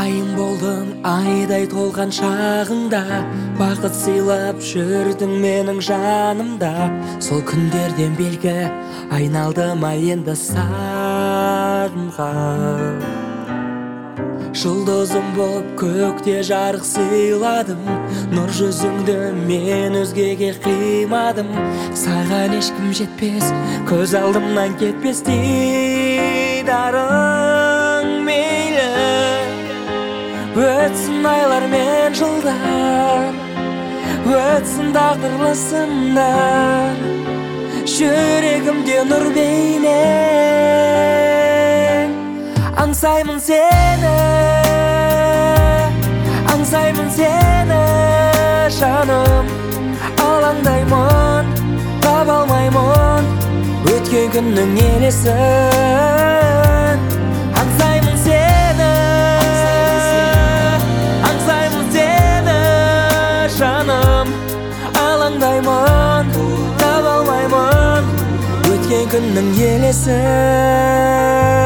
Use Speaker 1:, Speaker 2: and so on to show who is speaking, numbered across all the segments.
Speaker 1: айым болдың айдай толған шағыңда, бақыт сыйлап жүрдің менің жанымда. Сол күндерден белгі айналдым енді сағынған. Жұлдызым болып көкте жарық сыйладым, нұр жүзіңді мен өзгеге қимадым. Саған ешкім жетпес, көз алдымнан кетпес дидарың мейлі. Өтсін айлар мен жылдар, өтсін тағдырлы сындар, жүрегімде нұр бейнең. Аңсаймын сені, аңсаймын сені жаным. Алаңдаймын, таба алмаймын өткен күннің елесін. Аңсаймын сені, аңсаймын сені жаным. Алаңдаймын, таба алмаймын өткен күннің елесін.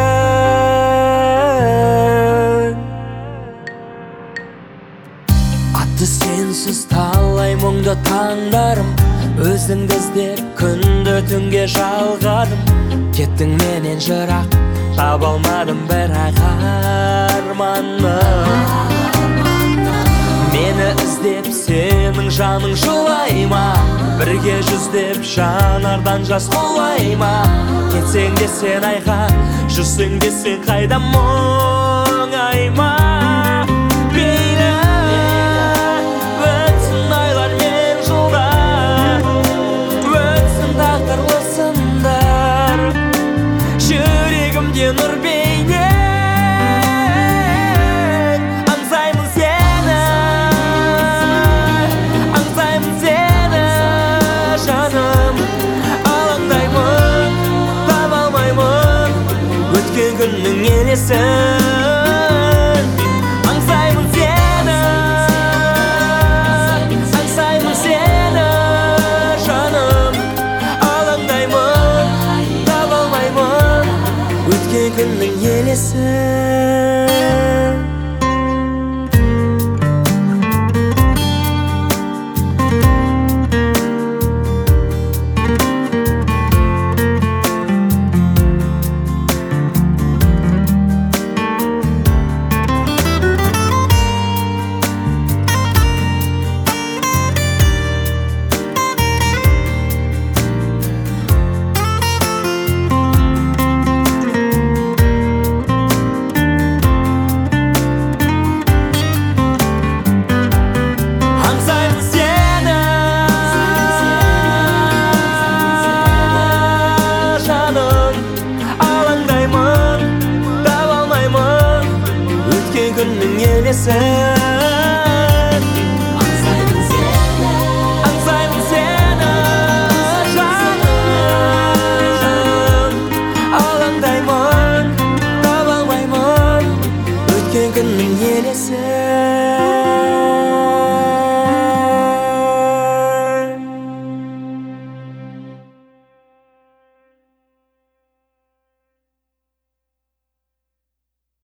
Speaker 1: Сенсіз талай мұңды таңдарым, өзіңді іздеп күнді түнге жалғадым. Кеттің менен жырақ, таба алмадым бірақ арманым. Мені іздеп сенің жаның жылай ма, бірге жүздеп жанардан жас құлай ма. Кетсең де сен айға, жүрсең де сен қайда мұңайма. Нұр бейнең. Аңсаймын сені, аңсаймын сені жаным. Алаңдаймын, таба алмаймын өткен күннің елесін. Аңсаймын сені, аңсаймын сені жаным. Алаңдаймын, таба алмаймын өткен күннің елесін. Күннің елесі